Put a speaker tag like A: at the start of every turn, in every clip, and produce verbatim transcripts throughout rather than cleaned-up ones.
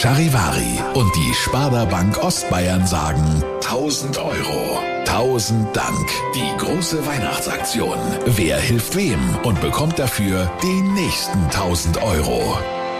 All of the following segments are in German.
A: Charivari und die Sparda Bank Ostbayern sagen tausend Euro. Tausend Dank. Die große Weihnachtsaktion. Wer hilft wem und bekommt dafür die nächsten tausend Euro?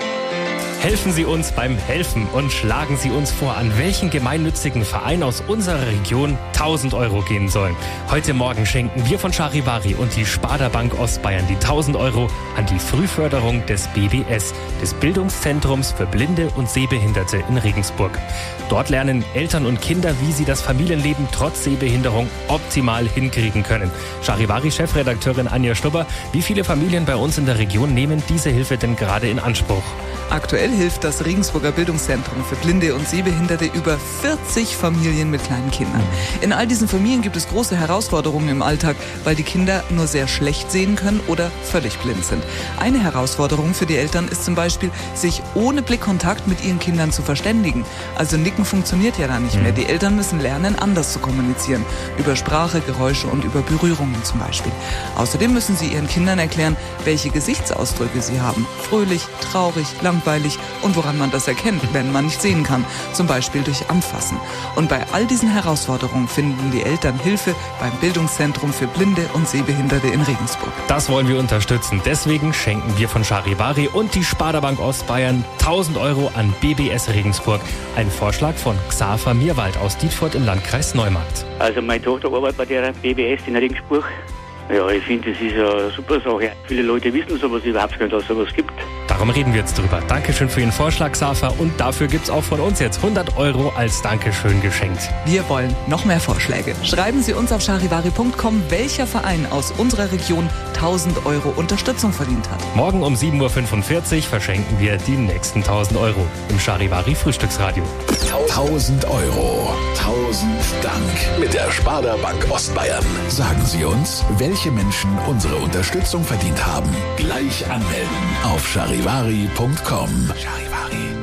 B: Helfen Sie uns beim Helfen und schlagen Sie uns vor, an welchen gemeinnützigen Verein aus unserer Region tausend Euro gehen sollen. Heute Morgen schenken wir von Charivari und die Sparda Bank Ostbayern die tausend Euro an die Frühförderung des B B S, des Bildungszentrums für Blinde und Sehbehinderte in Regensburg. Dort lernen Eltern und Kinder, wie sie das Familienleben trotz Sehbehinderung optimal hinkriegen können. Charivari-Chefredakteurin Anja Stubber, wie viele Familien bei uns in der Region nehmen diese Hilfe denn gerade in Anspruch?
C: Aktuell hilft das Regensburger Bildungszentrum für Blinde und Sehbehinderte über vierzig Familien mit kleinen Kindern. In all diesen Familien gibt es große Herausforderungen im Alltag, weil die Kinder nur sehr schlecht sehen können oder völlig blind sind. Eine Herausforderung für die Eltern ist zum Beispiel, sich ohne Blickkontakt mit ihren Kindern zu verständigen. Also Nicken funktioniert ja da nicht mehr. Die Eltern müssen lernen, anders zu kommunizieren. Über Sprache, Geräusche und über Berührungen zum Beispiel. Außerdem müssen sie ihren Kindern erklären, welche Gesichtsausdrücke sie haben. Fröhlich, traurig, langweilig und woran man das erkennt, wenn man nicht sehen kann. Zum Beispiel durch Anfassen. Und bei all diesen Herausforderungen finden die Eltern Hilfe beim Bildungszentrum für Blinde und Sehbehinderte in Regensburg.
B: Das wollen wir unterstützen. Deswegen schenken wir von Charivari und die Sparda Bank Ostbayern tausend Euro an B B S Regensburg. Ein Vorschlag von Xaver Mierwald aus Dietfurt im Landkreis Neumarkt.
D: Also meine Tochter arbeitet bei der B B S in Regensburg. Ja, ich finde, das ist eine super Sache. Viele Leute wissen sowas überhaupt nicht, dass es sowas gibt.
B: Darum reden wir jetzt drüber. Dankeschön für Ihren Vorschlag, Xaver. Und dafür gibt's auch von uns jetzt hundert Euro als Dankeschön geschenkt.
C: Wir wollen noch mehr Vorschläge. Schreiben Sie uns auf charivari punkt com, welcher Verein aus unserer Region tausend Euro Unterstützung verdient hat.
B: Morgen um sieben Uhr fünfundvierzig verschenken wir die nächsten tausend Euro im Charivari Frühstücksradio.
A: tausend Euro. tausend Dank. Mit der Sparda Bank Ostbayern. Sagen Sie uns, welche Menschen unsere Unterstützung verdient haben. Gleich anmelden auf charivari punkt com. Charivari.